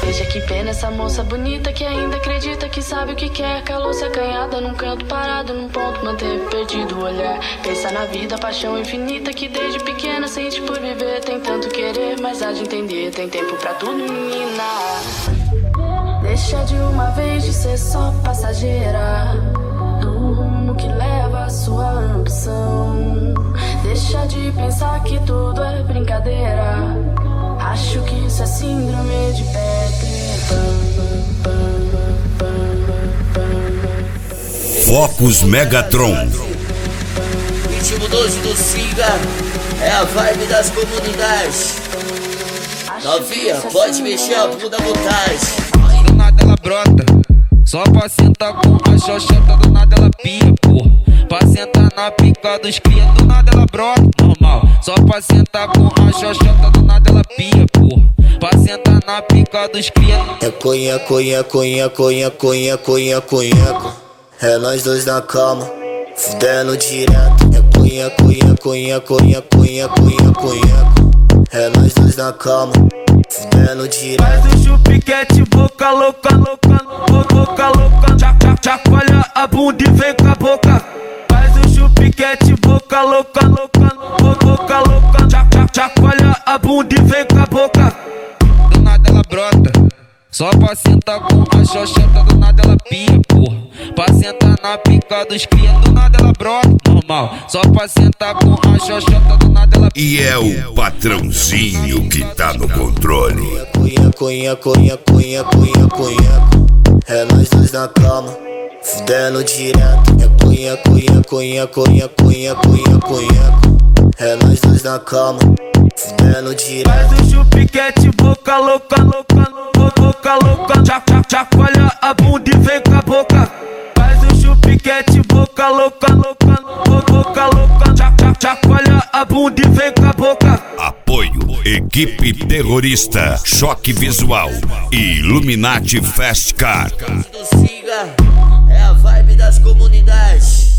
Veja que pena essa moça bonita que ainda acredita que sabe o que quer. Calou-se acanhada num canto parado, num ponto manteve perdido o olhar. Pensa na vida, paixão infinita que desde pequena sente por viver. Tem tanto querer, mas há de entender, tem tempo pra tudo, menina. Deixa de uma vez de ser só passageira do rumo que leva a sua ambição. Deixa de pensar que tudo é brincadeira. Acho que isso é síndrome de Peter Pan. Focus Megatron. Ritmo 12 do Siga é a vibe das comunidades. Novinha, pode mexer a bunda à vontade. Do nada ela brota, só pra sentar com a xoxota. Do nada ela pia, porra, pra sentar na pica dos cria. Do nada ela brota, normal, só pra sentar com a xoxota. Do nada ela pia, porra, pra sentar na pica dos cria. É conha, conha, conha, conha, conha, conha, conha. É nós dois na cama, fudendo direto. É conha, conha, conha, conha, conha, conha, conha. É nós dois na cama, fudendo direto. Faz o chupiquete, boca louca, louca, boca louca. Chacoalha a bunda e vem com a boca. Faz o chupiquete, boca louca, louca, boca louca. Chacoalha a bunda e vem com a boca. Do nada ela brota, só pra sentar com a xoxota. Do nada ela pia, porra, pra sentar na pica dos cria. Do nada ela brota, normal, só pra sentar com a xoxota. Do nada ela pia. E é o patrãozinho que tá no controle. Conha, conha, conha, conha, conha, conha. É nós dois na cama, fudendo direto. É conha, conha, conha, conha, conha, conha, conha. É nós dois na cama, fudendo direto. Faz o chupiquete, boca louca, louca, boca louca. Chacoalha a bunda e vem com a boca. Faz o chupiquete, boca louca, louca, boca louca. Chacoalha a bunda e vem com a boca. Apoio, equipe terrorista, Choque Visual e Illuminati Fast Car. Do Siga é a vibe das comunidades.